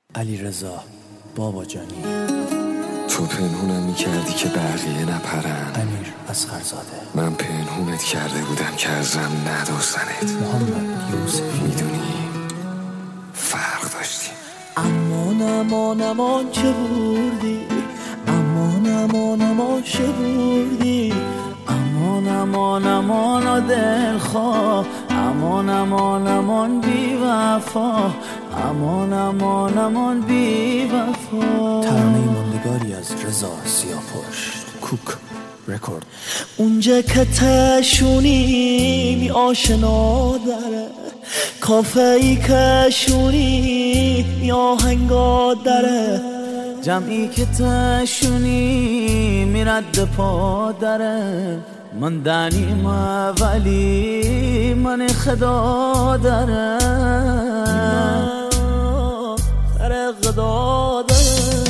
علیرضا باباجانی. تو پنهونم میکردی که بقیه نپرن. امیر اصغرزاده. من پنهونت کرده بودم که ازم ندوزنت. محمد یوسفی. میدونی فرق داشتیم. امان امان امان چه بردی، امان امان امان چه بردی، امان امان امان دلخواه، امان امان امان بی وفا، امان امان امان بی وفا. ترانه ماندگاری از رضا سیاه‌پشت. کوک رکورد. اونجا که تشونی آشنا داره، کافه ای کشونی آهنگا داره، جمعی که تشونی میرد پا داره، من دنیم ولی من خدا داره، سر خدا داره.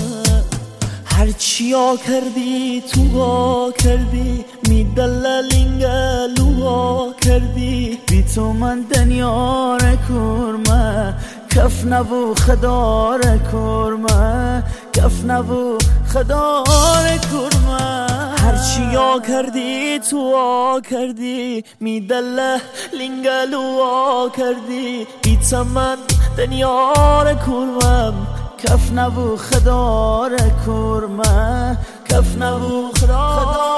هرچیا کردی تو ها کردی، میدللینگلو ها کردی، بی تو من دنیا را کرمه، کف نبو خدا را کرمه، کف نبو خدا را کرمه. هرچیا کردی تو ها کردی، میدللینگلو ها کردی، بی تو من دنیا را کرمه، کف نبو خدا را کرمه، کف نبو خدا را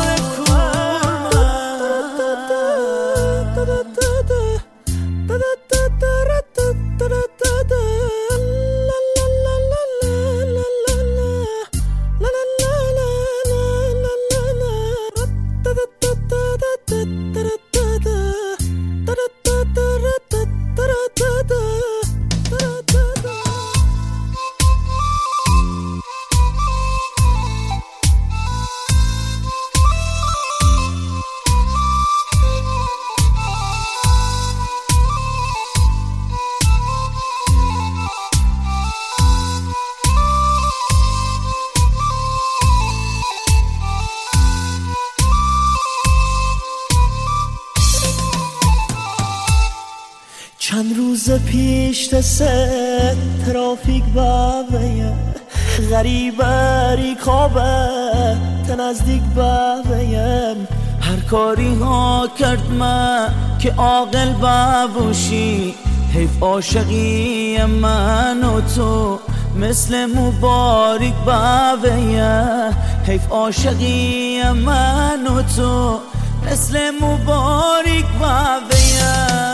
چند روز پیش تسه ترافیک باویه، غریبه ریکابه تنزدیک باویم، هر کاری ها کرد من که عاقل بابوشی، حیف عاشقی من و تو مثل مبارک باویه، حیف عاشقی من و تو مثل مبارک باویه.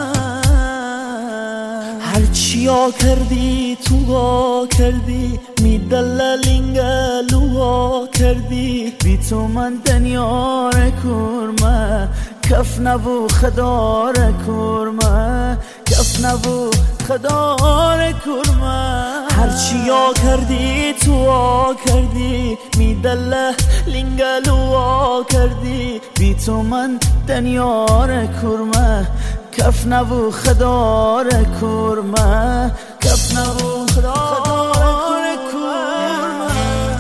هرچیا کردی تو ها کردی، میدللینگلو ها کردی، بی تو من دنیا را کرمه، کف نبو خدا را کرمه، کف نبو خدا را کرمه. هرچیا کردی تو ها کردی، میدللینگلو ها کردی، بی تو من دنیا را کرمه، کف نبو خدا را کرمه، کف نبو خدا را کرمه.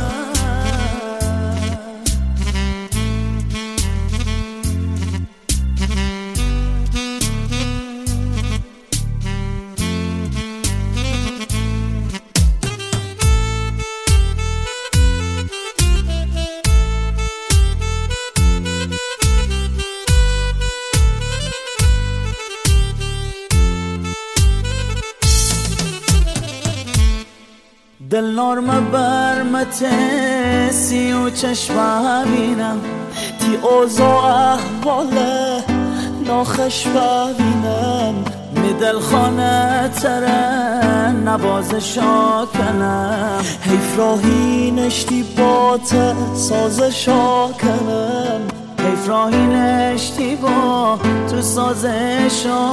دل نرم برمت سی و چشم بینم، تی اوضاع احواله ناخش ببینم، می دل خانه تره نوازشا کنم، حیف راهی نشتی باته سازشا کنم، حیف راهی نشتی با تو سازشا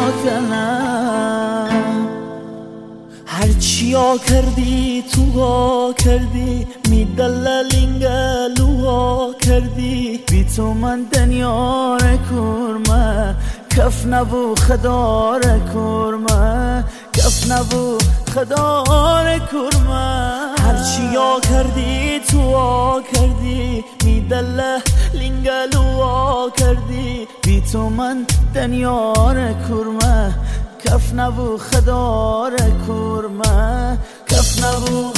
کنم. هرچیا کردی تو ها کردی، میدللینگلو ها کردی، بی تو من دنیا را کرمه، کف نبو خدا را کرمه، کف نبو خدا را کرمه. هرچیا کردی تو ها کردی، میدللینگلو ها کردی، بی تو من دنیا را کرمه، کف نبو خدا را کرمه، کف نبو